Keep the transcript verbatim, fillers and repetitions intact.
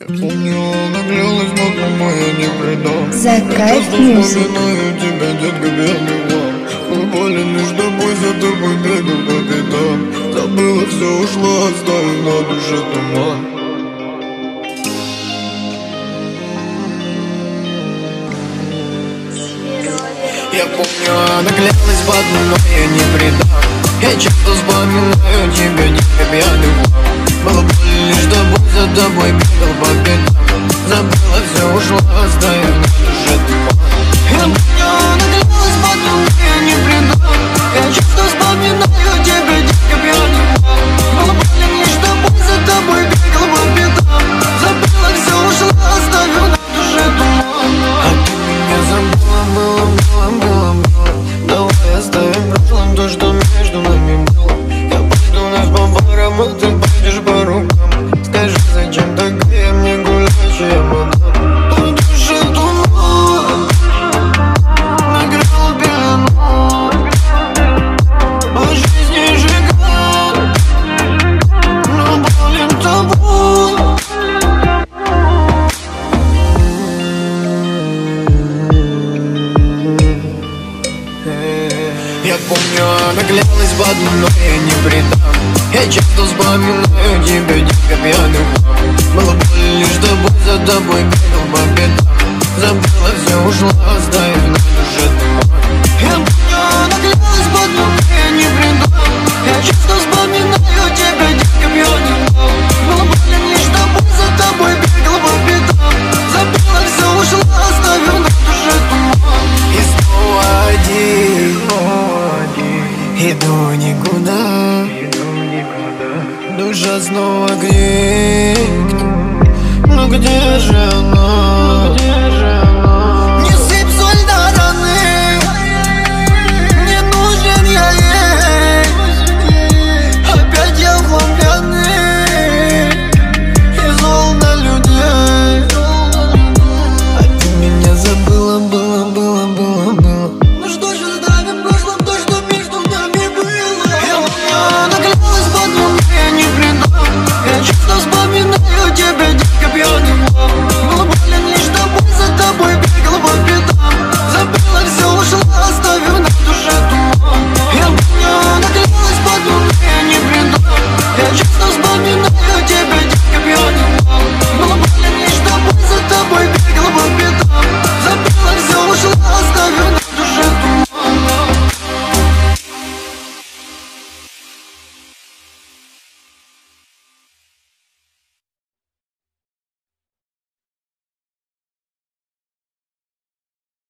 Помню, она клялась, но дома я не предам. Закайф Мьюзик. Вспоминаю тебя, детка, белый план. Был болен лишь тобой, за тобой бегал по пятам. Забыла, все ушла, оставив на душе туман. Я помню, она клялась в одном, но я не предам. Я часто вспоминаю тебя, детка, пьяный план. Было больно лишь тобой, за тобой бегал по пятам. Забыла, все ушла, оставив на душе туман. Я помню, она клялась в одном, но я не предам. Я часто вспоминаю тебя, детка, пьяный план. Было больно лишь тобой, за тобой бегал по пятам. Забыла, все ушла, оставив на душе туман. А ты меня забыла, было, было, было, было. Давай оставим в прошлом то, что между нами было. Я пойду наш по барам, а ты пойдешь по рукам. Скажи, зачем такая мне гулящая мадам? На душе туман, накрыл пелену, по жизни жиган, но болен тобой. Я помню, она клялась в одном, но я не предам. Я часто вспоминаю тебя, детка, пьяный план. Было больно лишь тобой, за тобой бегал по пятам. Забыла, все ушла, оставив на душе туман. Я помню, она клялась в одном, но я не предам. Я часто вспоминаю тебя, детка, пьяный план. Было больно лишь тобой, за тобой бегал по пятам. Забыла, все ушла, оставив на душе туман. И снова один, иду никуда, душа снова крикнет, но где же она?